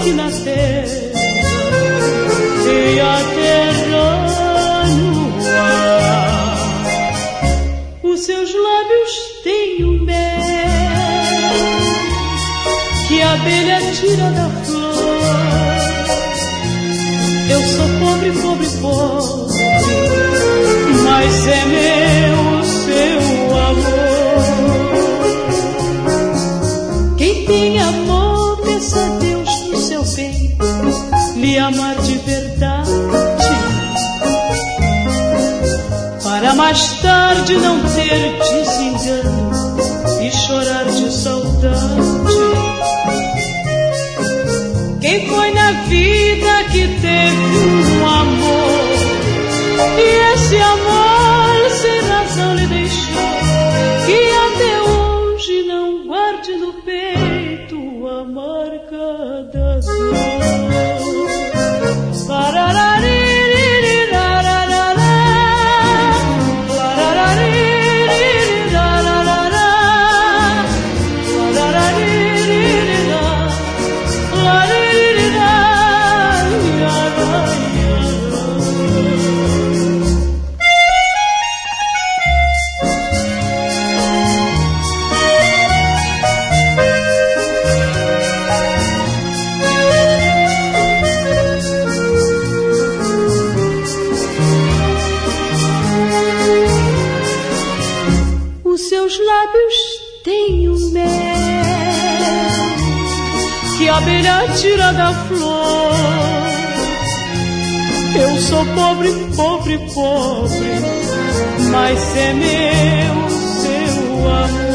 aqui na terra e a terra no ar. Os seus lábios têm o mel que a abelha tira da flor. Eu sou pobre, pobre, pobre, mas é meu o seu amor. Quem tem amor, peça a Deus no seu peito lhe amar de verdade, para mais tarde não ter desengano e chorar de saudade. Quem foi na vida que teve um amor e esse amor sem razão lhe deixou, que até hoje não guarde no peito a marca da dor. A abelha tira da flor. Eu sou pobre, pobre, pobre, mas é meu seu amor.